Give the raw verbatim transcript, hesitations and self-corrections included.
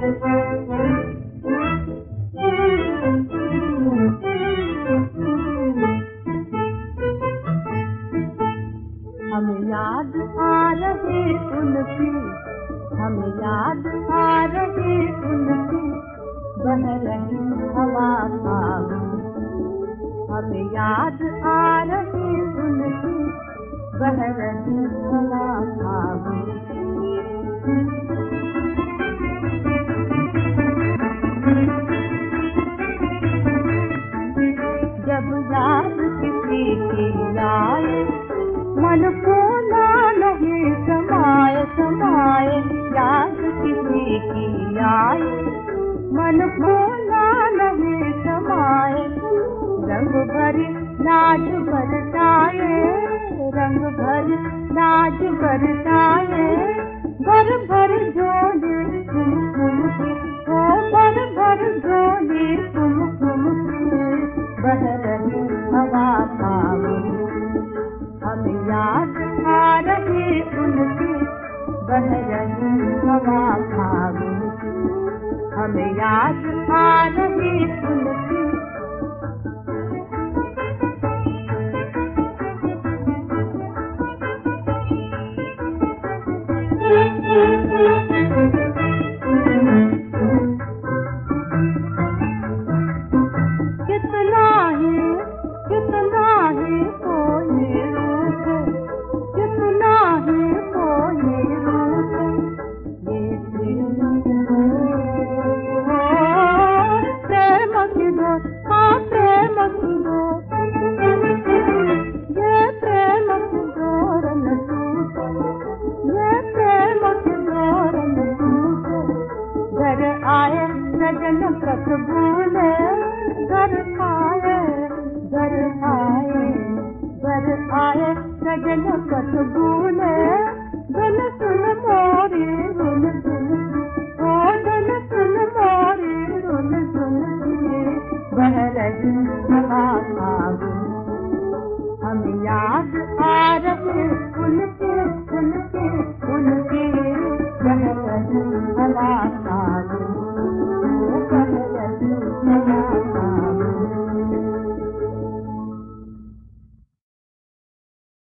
हमें याद आ रही उनकी, हमें याद आ रही उनकी बह रही हवा फागुन। हमें याद आ रही उनकी बह रही हवा फागुन। जब याद किसी की आए मन को ना नहीं समाए समाए, याद किसी की आए मन को ना नहीं समाए। रंग भरी नाज बरसाए, रंग भरी नाज बरसाए, भर भर झोली तुम तुम की, ओ भर भर झोली तुम तुम की बह रही हवा फागुन। हमें याद आ रही उनकी बह रही हवा फागुन। हमें याद आ रही उनकी। कितना ही कितना ही कोई रूठ, कितना ही कोई रूठ, ये प्रेम की दो, हाँ प्रेम की दो, ये प्रेम की डोर न टूटे, ये प्रेम की डोर न टूटे। घर आए सजन प्रत भूले, घर आए घर आए घर आए सजन प्रत भूले।